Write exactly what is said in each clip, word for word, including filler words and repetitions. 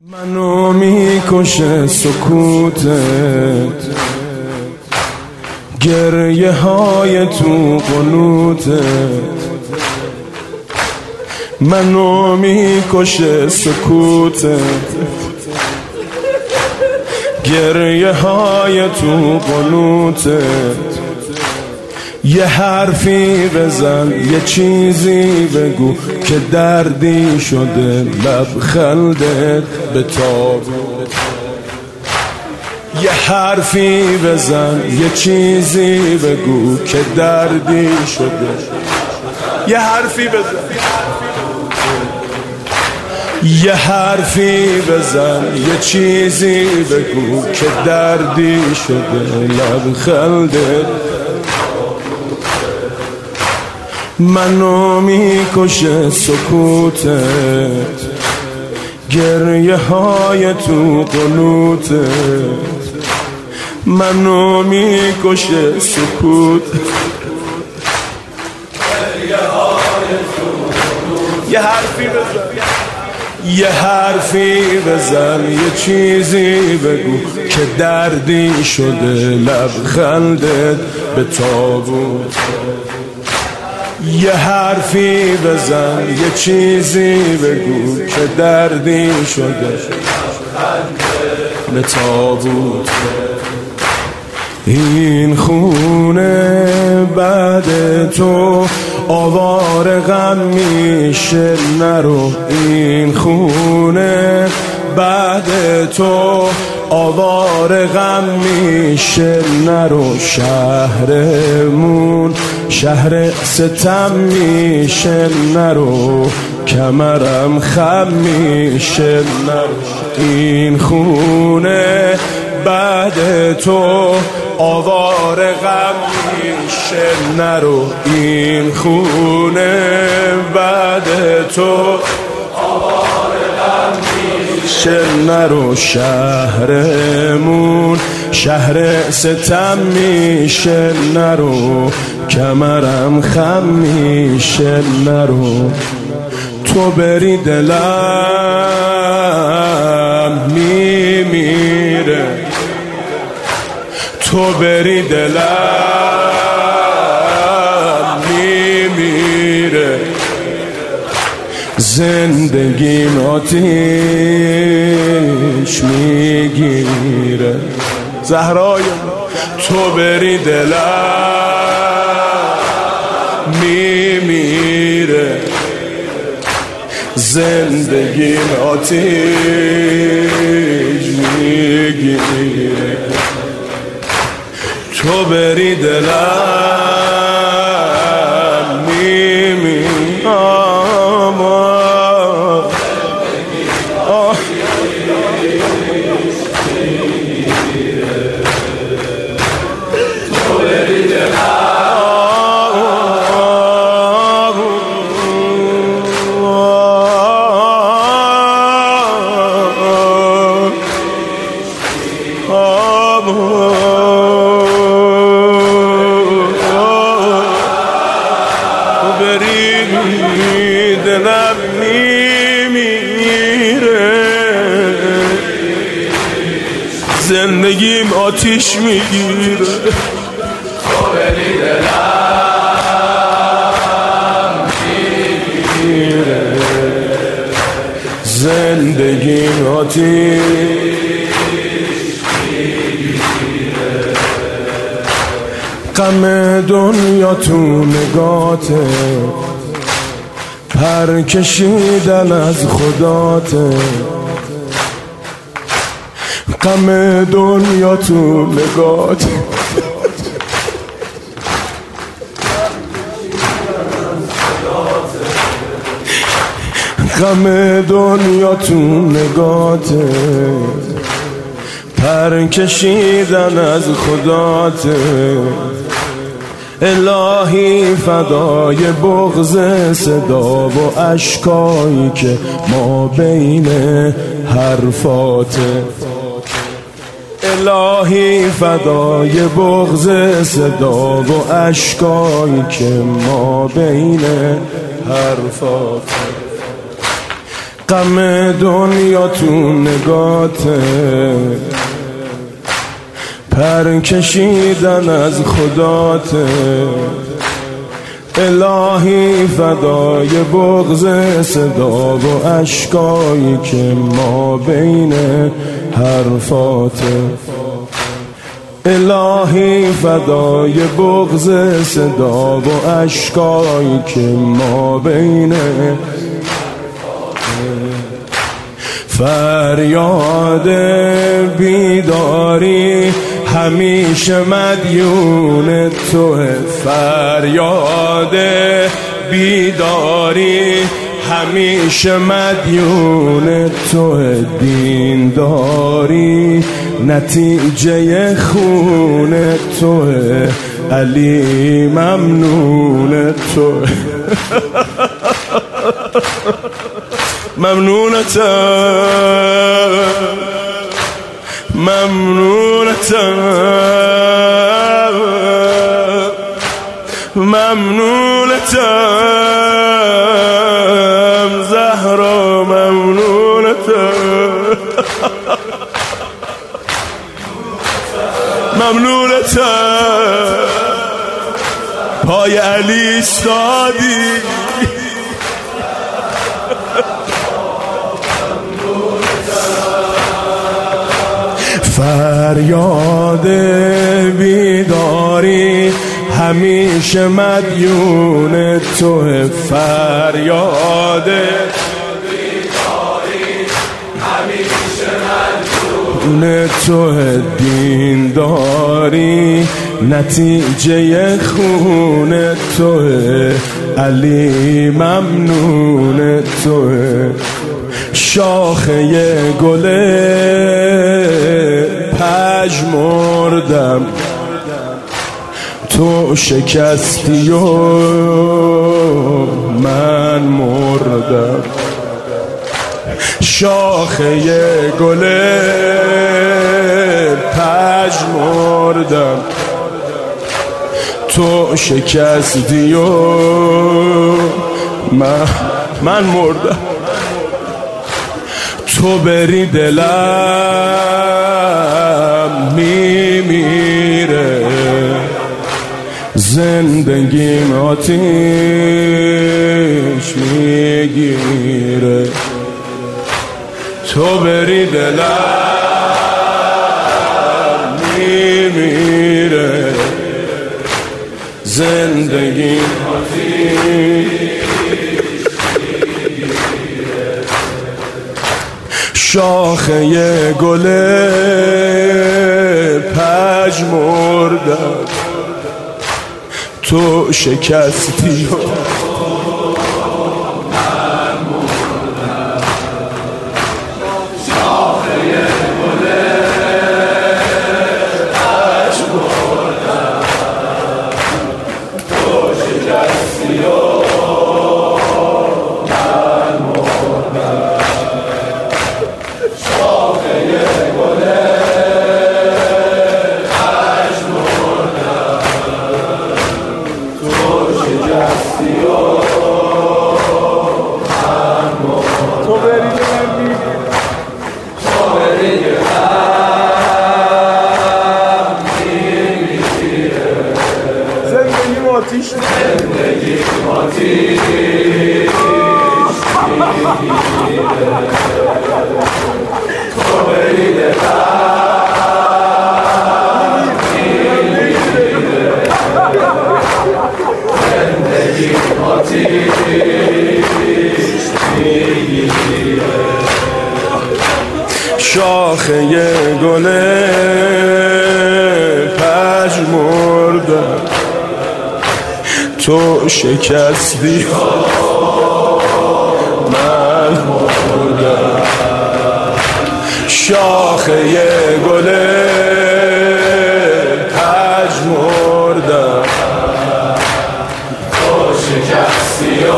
منو میکشه سکوتت، گریه های تو قنوتت. منو میکشه سکوتت، گریه های تو قنوتت. یه حرفی بزن، یه چیزی بگو که دردی شده لبخندت به تابوت. یه حرفی بزن، یه چیزی بگو که دردی شده. یه حرفی بزن، یه حرفی بزن، یه چیزی بگو که دردی شده لبخندت. منو میکشه سکوتت، گریه های تو قنوتت. منو میکشه سکوت، گریه های تو قنوتت. یه حرفی بزن، یه حرفی بزن، یه چیزی بگو که دردی شده لبخندت به تابوت. یه حرفی بزن، یه چیزی بگو که دردی شده به تابوت. این خونه بعد تو آوار غم میشه نرو. این خونه بعد تو آوار غم میشه نرو. شهرمون شهر ستم میشه نرو. کمرم خم میشه نرو. این خونه بعد تو آوار غم میشه نرو. این خونه بعد تو آوار غم میشه نرو. شهرمون شهر ستم میشه نرو. کمرم خم میشه نرو. تو بری دلم میمیره، تو بری دلم میمیره. زندگیم آتیش میگیره. زهرای تو بری دلم میمیره. زندگیم آتیش میگیره. تو بری دلم میمیره. دلم میمیره. زندگیم آتیش میگیره. تو بری دلم میمیره. زندگیم آتیش میگیره. غم دنیا تو نگاته، پر کشیدن از خداته. غم دنیا تو نگاته، غم دنیا تو نگاته. پر کشیدن از خداته. الهی فدای بغض صدا و اشکایی که ما بین حرفاته. الهی فدای بغض صدا و اشکایی که ما بین حرفاته. غم دنیا تو نگاته، پر کشیدن از خداته. الهی فدای بغض صدا و اشکایی که ما بین حرفاته. الهی فدای بغض صدا و اشکایی که ما بین فریاد بیداری همیشه مدیون توه. فریاد بیداری همیشه مدیون توه. دینداری نتیجه خون توه. علی ممنون توه. ممنونتم ممنونتم ممنونتم زهرا ممنونتم ممنونتم پای علی استادی. فریاد بیداری همیشه مدیون توه. فریاد بیداری همیشه مدیون توه. دینداری نتیجه خون توه. علی ممنون توه. شاخه گله پژمردم تو شکستی و من مردم. شاخه گله پژمردم تو شکستی و من, من مردم. تو بری دلم میمیره، زندگیم آتیش میگیره. تو بری دلم میمیره، زندگیم آتیش. شاخه گله پژمردم تو شکستی و من مردم. شاخه گله پژمردم تو شکستی و من مردم. زندگی آتیش میگیره. تو بری دلم میمیره، زندگی آتیش میگیره. شاخه گله پژمردم تو شکستی من مردم. شاخه گله پژمردم تو شکستی و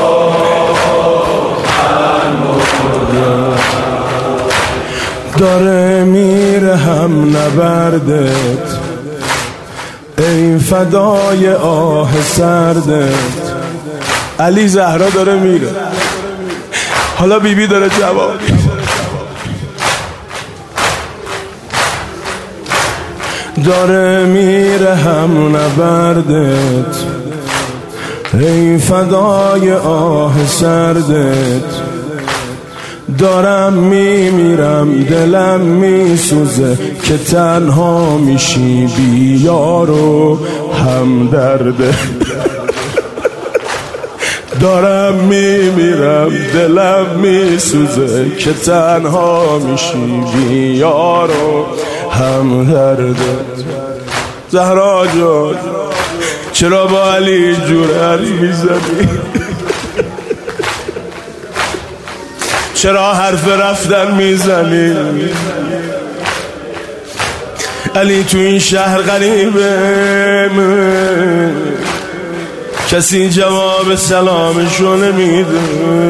من مردم. داره میره هم نبردت ای فدای آه سردت. علی زهرا داره میره، حالا بیبی بی داره جواب داره میره هم نبردت ای فدای آه سردت دارم میمیرم دلم میسوزه که تنها میشی بی یار و هم درده دارم میمیرم دلم میسوزه که تنها میشی بی یار و هم درده زهرا جان چرا با علی جور حرف میزنی چرا حرف رفتن میزنی علی تو این شهر غریبه کسی جواب سلامشو نمیده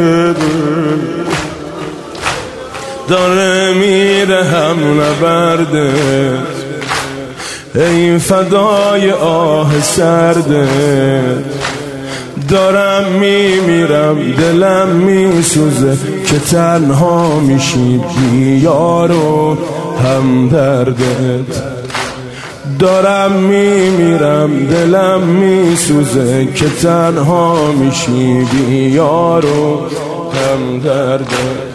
داره میره هم نبردت ای فدای آه سردت دارم میمیرم دلم میسوزه که تنها میشی بی یار و هم دردت دارم میمیرم دلم میسوزه که تنها میشی بی یار و هم دردت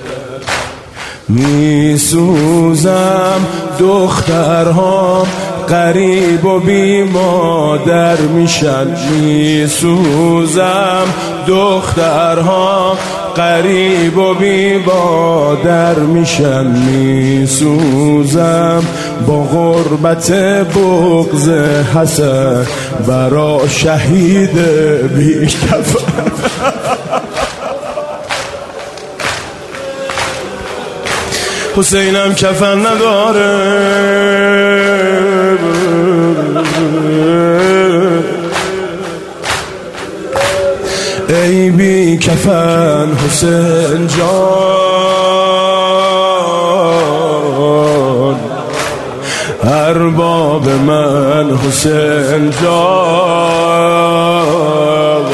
میسوزم دخترها غریب و بی مادر میشن میسوزم دخترها غریب و بی مادر میشن میسوزم با غربت بغض حسن برا شهید بی کفن حسینم کفن نداره ای بی کفن حسین جان ارباب من حسین جان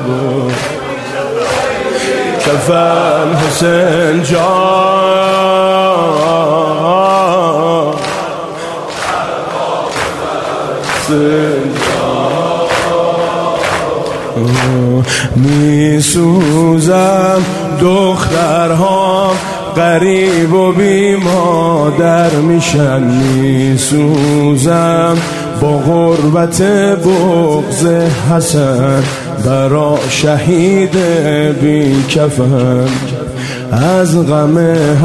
کفن حسین جان می سوزم دخترها غریب و بی مادر میشن می سوزم با غربت بغض حسن برا شهید بی کفن از غم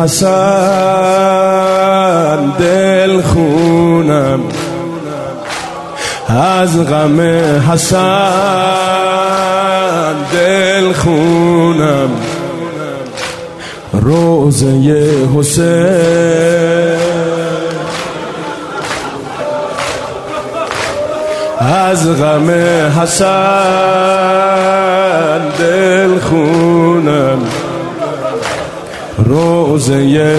حسن دل خونم از غم حسن دل خونم روزه حسین از غم حسن دل خونم روزه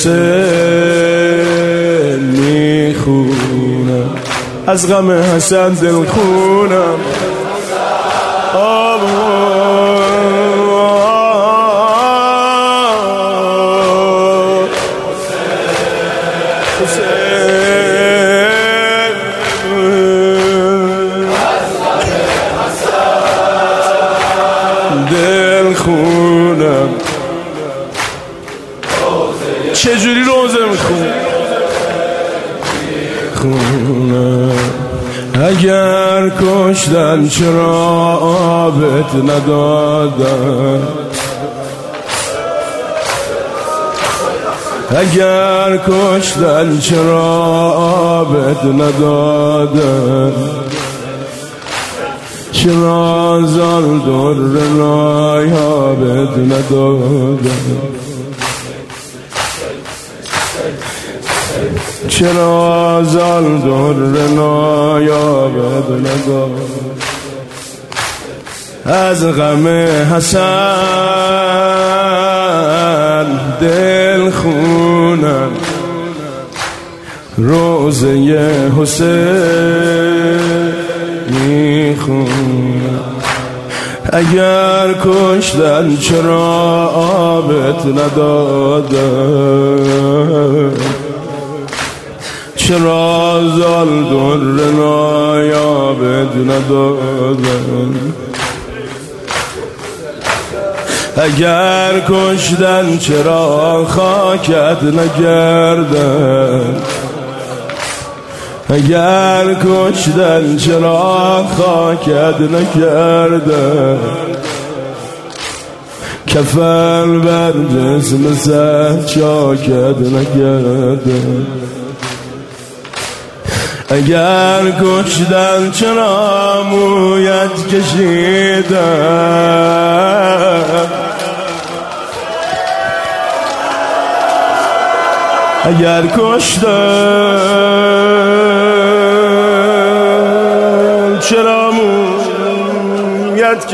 حسین میخونم از غم حسن دل خونم دل خونم چجوری روزه میخونم خونم اگر کشتن چرا آبت ندادن اگر کشتن چرا آبت ندادن چرا زال در نایابت ندادن چرا زال در نایابت ندادن از غم حسن دل خونم روزه حسین میخونم اگر کشتن چرا آبت ندادن، چرا زال در نایابت ندادن. اگر کشتن چرا خاکت نگردن، اگر کشتن چرا خاکت نکردن. کفن بر جسم سر چاکت نکردن. اگر کشتن چرا مویت کشیدن، اگر کشتن چرا مویت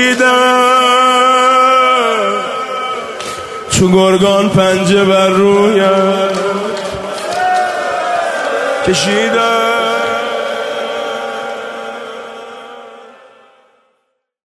کشیدن، چو گرگان پنجه بر رویت کشیدن.